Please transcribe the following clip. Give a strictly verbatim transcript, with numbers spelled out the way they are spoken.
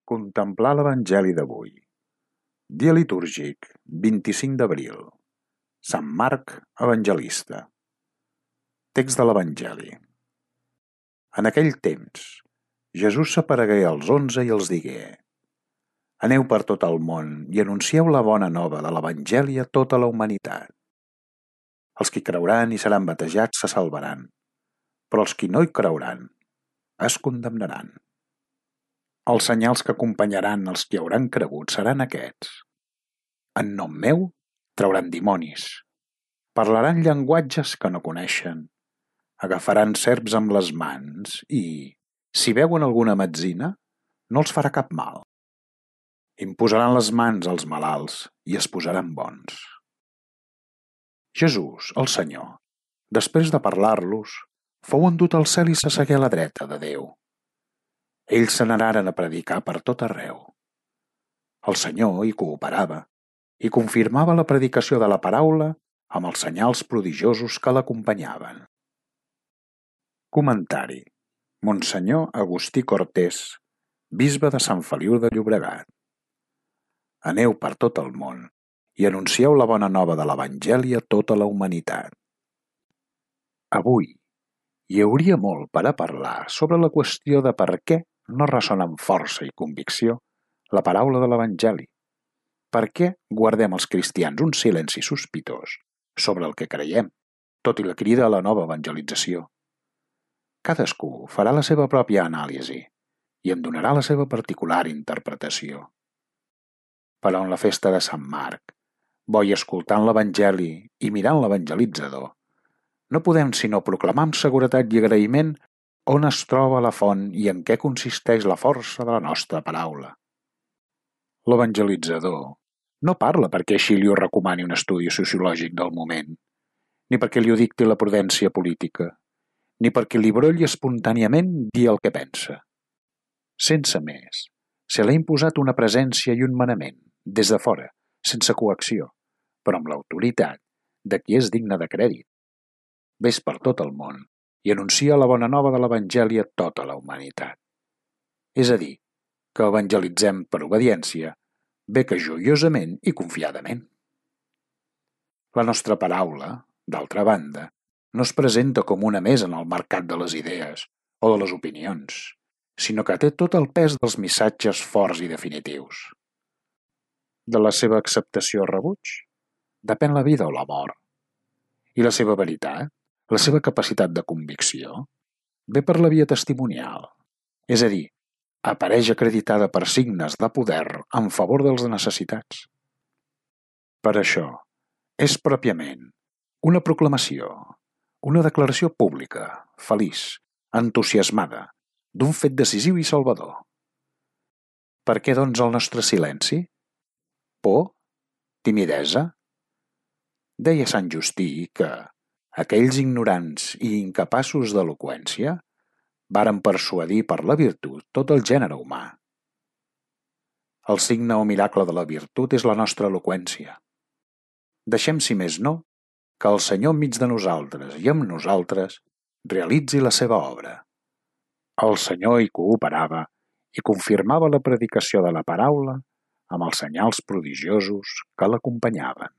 Contemplar l'Evangeli d'avui. Dia litúrgic, vint-i-cinc d'abril. Sant Marc Evangelista. Text de l'Evangeli. En aquell temps, Jesús s'aparegué als onze i els digué: Aneu per tot el món i anuncieu la bona nova de l'Evangeli a tota la humanitat. Els qui creuran i seran batejats se salvaran, però els qui no hi creuran es condemnaran. Els senyals que acompanyaran els qui hauran cregut seran aquests. En nom meu trauran dimonis, parlaran llenguatges que no coneixen, agafaran serps amb les mans i, si veuen alguna metzina, no els farà cap mal. Imposaran les mans als malalts i es posaran bons. Jesús, el Senyor, després de parlar-los, fou endut al cel i s'assegué a la dreta de Déu. Ells s'anaren a predicar per tot arreu. El Senyor hi cooperava i confirmava la predicació de la paraula amb els senyals prodigiosos que l'acompanyaven. Comentari: Monsenyor Agustí Cortés, bisbe de Sant Feliu de Llobregat. Aneu per tot el món i anuncieu la bona nova de l'Evangeli a tota la humanitat. Avui hi hauria molt per a parlar sobre la qüestió de per què no ressona amb força i convicció la paraula de l'Evangeli. Per què guardem els cristians un silenci sospitós sobre el que creiem, tot i la crida a la nova evangelització? Cadascú farà la seva pròpia anàlisi i en donarà la seva particular interpretació. Però en la festa de Sant Marc, bo i escoltant l'Evangeli i mirant l'evangelitzador, no podem sinó proclamar amb seguretat i agraïment on es troba la font i en què consisteix la força de la nostra paraula. L'evangelitzador no parla perquè així li ho recomani un estudi sociològic del moment, ni perquè li ho dicti la prudència política, ni perquè li brolli espontàniament dir el que pensa. Sense més, se l'ha imposat una presència i un manament, des de fora, sense coacció, però amb l'autoritat de qui és digne de crèdit. Ves per tot el món i anuncia la bona nova de l'Evangeli a tota la humanitat. És a dir, que evangelitzem per obediència, bé que joiosament i confiadament. La nostra paraula, d'altra banda, no es presenta com una més en el mercat de les idees o de les opinions, sinó que té tot el pes dels missatges forts i definitius. De la seva acceptació o rebuig depèn la vida o la mort. I la seva veritat, la seva capacitat de convicció, ve per la via testimonial, és a dir, apareix acreditada per signes de poder en favor dels necessitats. Per això, és pròpiament una proclamació, una declaració pública, feliç, entusiasmada, d'un fet decisiu i salvador. Per què, doncs, el nostre silenci? Por? Timidesa? Deia Sant Justí que aquells ignorants i incapaços d'eloqüència varen persuadir per la virtut tot el gènere humà. El signe o miracle de la virtut és la nostra eloqüència. Deixem, si més no, que el Senyor enmig de nosaltres i amb nosaltres realitzi la seva obra. El Senyor hi cooperava i confirmava la predicació de la paraula amb els senyals prodigiosos que l'acompanyaven.